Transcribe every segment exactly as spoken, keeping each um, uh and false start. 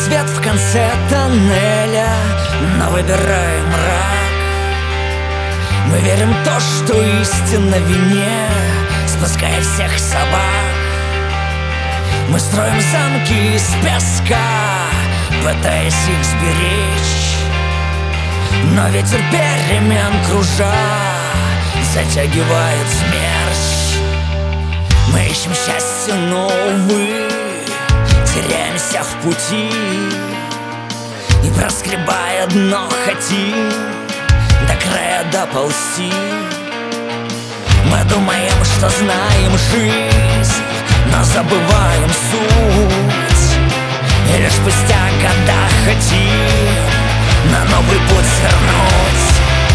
свет в конце тоннеля, но выбираем мрак. Мы верим в то, что истина в вине спускает всех собак. Мы строим замки из песка, пытаясь их сберечь, но ветер перемен кружа затягивает смерч. Мы ищем счастье, но, увы, теряемся в пути, и, проскребая дно, хотим до края доползти. Мы думаем, что знаем жизнь, но забываем суть, и лишь спустя года хотим на новый путь свернуть.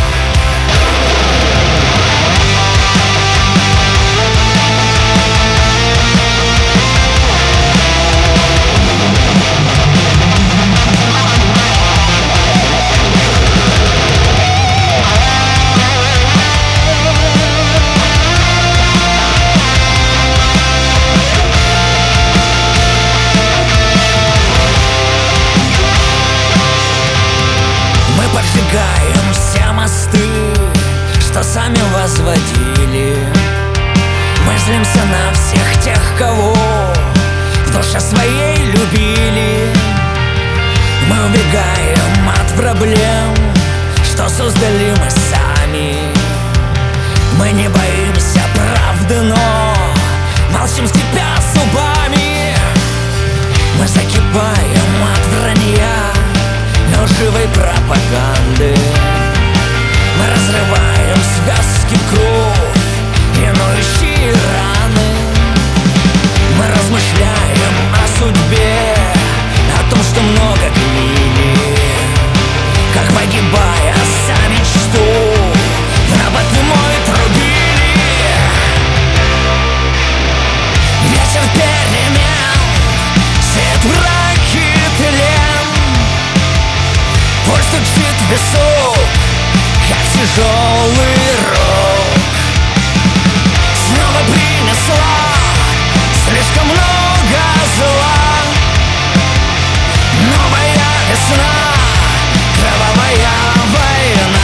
Поджигаем все мосты, что сами возводили. Мы злимся на всех тех, кого в душе своей любили. Мы убегаем от проблем, что создали мы сами. Мы не боимся правды, но молчим, скрипя зубами. Мы закипаем от вранья, лживой пропаганды. Мы разрываем связки, кровь и ноющие раны. Мы размышляем о судьбе, о том, что много гнили, как, погибая за мечту, в набат прямой трубили. Ветер перемен, свет мраки тлен, боль стучит в висок, как тяжелый рок. Снова принесла слишком много зла. Новая весна, кровавая война.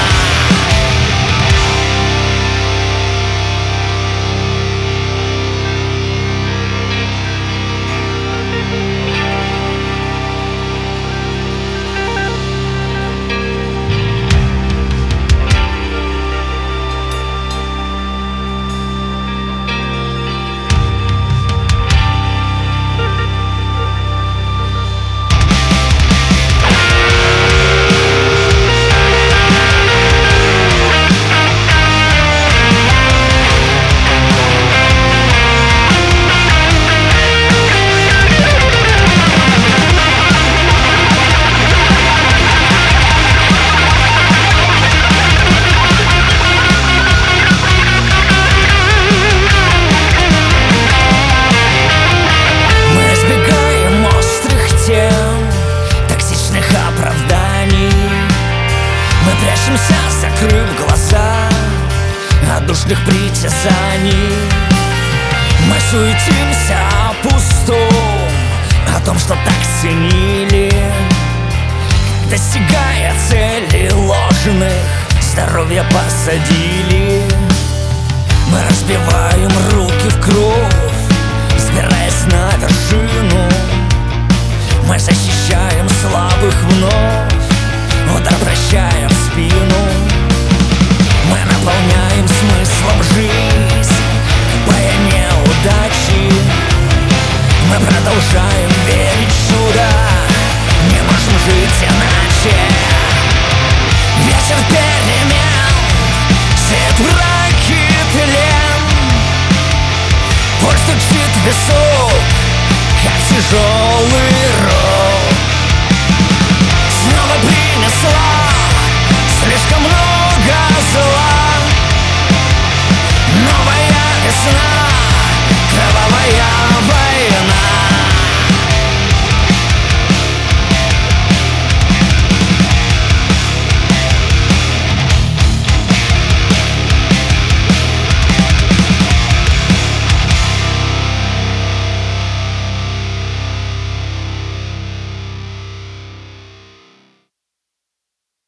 Закрыв глаза от душных притязаний, мы суетимся о пустом, о том, что так ценили. Достигая цели ложных, здоровье посадили. Мы разбиваем руки в кровь, взбираясь на вершину. Мы защищаем слабых вновь, удар прощая в спину. Мы наполняем смыслом жизнь, боя неудачи. Мы продолжаем верить в чудо, не можем жить иначе. Ветер перемен, свет мраки тлен, боль стучит в висок, как тяжелый рок. Снова принесла слишком много зла. Новая весна,